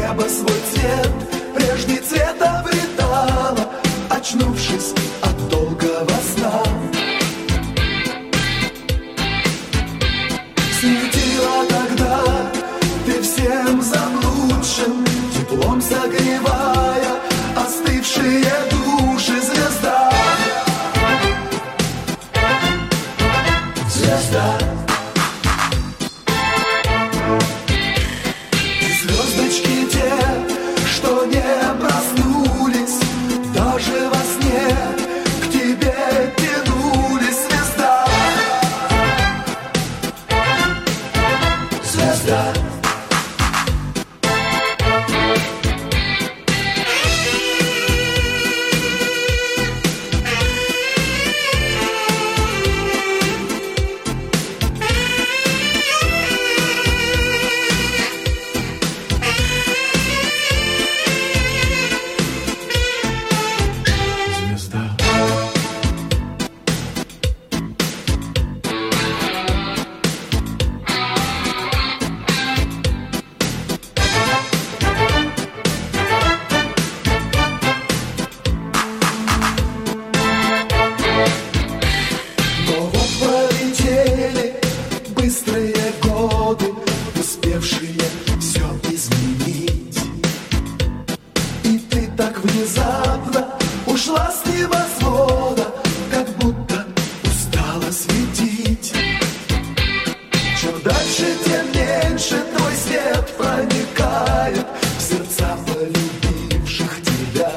небо свой цвет, прежний цвет обретала, очнувшись от долгого сна. Светила тогда ты всем заблудшим, теплом согревая остывшие души. Звезда, звезда, и звездочки те, что не проснулись, даже во сне к тебе тянулись. Звезда, звезда. Быстрые годы, успевшие все изменить, и ты так внезапно ушла с небосвода, как будто устала светить. Чем дальше, тем меньше твой свет проникает в сердца полюбивших тебя.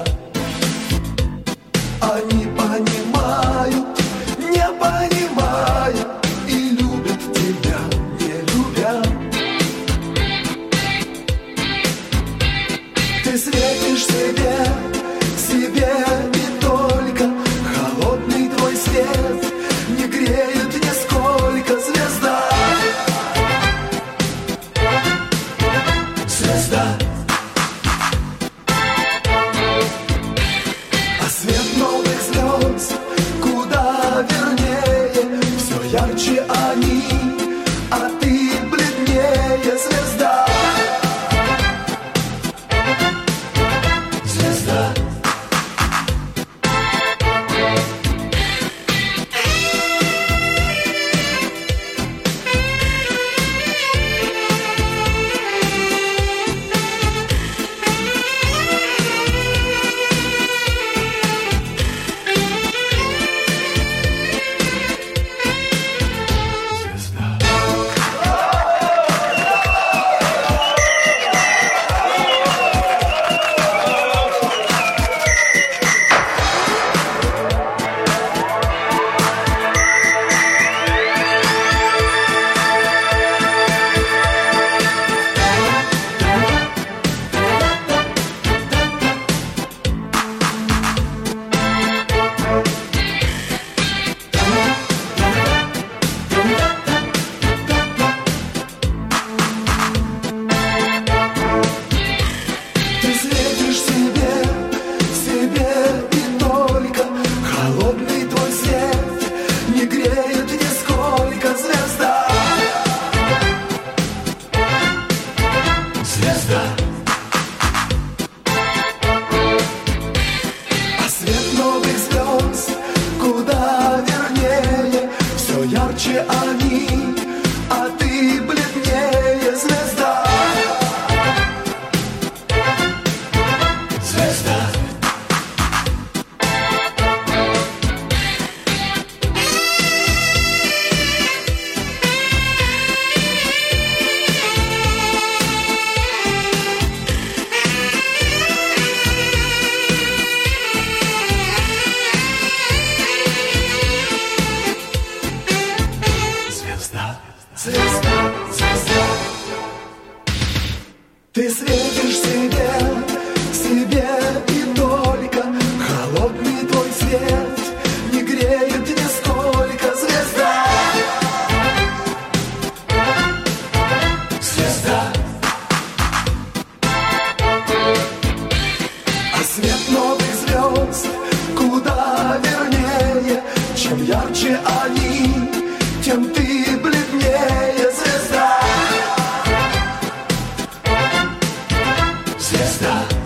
Они понимают, не понимая, тебя не любя. Ты светишь себе и только. Холодный твой свет не греет нисколько. Звезда, звезда. А свет новых звезд куда вернее, все ярче они, а ты бледнее. Звезда, звезда. А свет новых звезд куда вернее, все ярче они, а ты бледнее. Звезда, звезда. Звезда, звезда. Ты светишь себе и только. Холодный твой свет не греет нисколько. Звезда, звезда. А свет новых звезд куда вернее, чем ярче они, тем ты бледнее. Звезда, звезда.